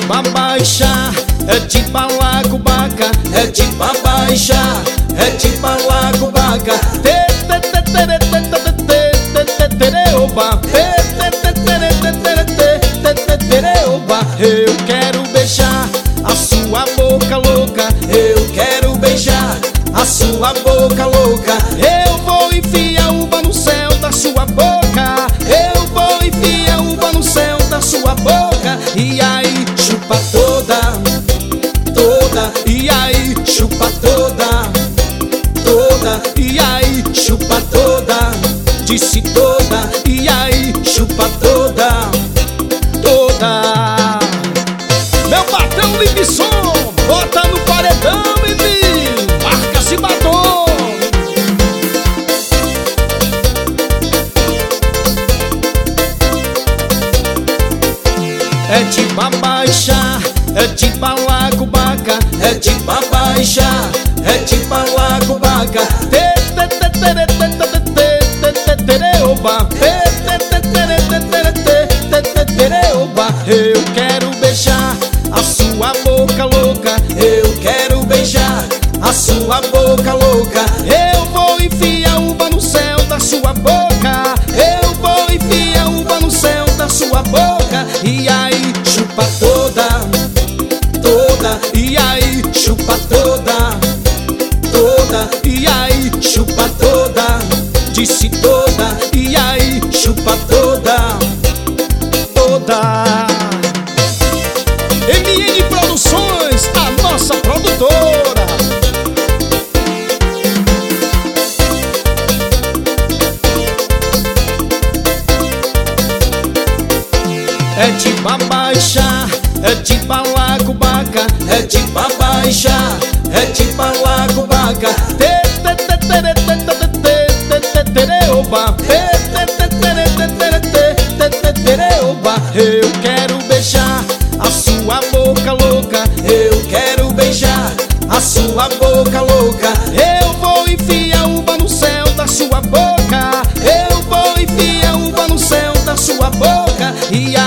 babaixá, é de balacobaca, é de babaixá, é de balacobaca. Eu quero beijar a sua boca louca, eu quero beijar a sua boca louca. Eu vou enfiar uva no céu da sua boca, eu vou enfiar uva no céu da sua boca. E aí chupa toda, toda, e aí chupa toda, toda, e aí chupa toda, disse toda, e aí chupa toda, toda. Meu patrão Libson, bota no paredão, menino, marca esse batom. É de babaixá, é de balacobaca, é de babaixá, é de balacobaca. Eu quero beijar a sua boca louca, eu quero beijar a sua boca louca. Eu vou enfiar uva no céu da sua boca, eu vou enfiar uva no céu da sua boca. E aí chupa toda, toda, e aí chupa toda, toda, e aí chupa toda, disse toda, e aí chupa toda, toda. MN Produções, a nossa produtora. É de babaixá, é de balacobaca, é de babaixá, é de balacobaca. Eu quero beijar a sua boca louca, eu quero beijar a sua boca louca. Eu vou enfiar uva no céu da sua boca, eu vou enfiar uva no céu da sua boca. E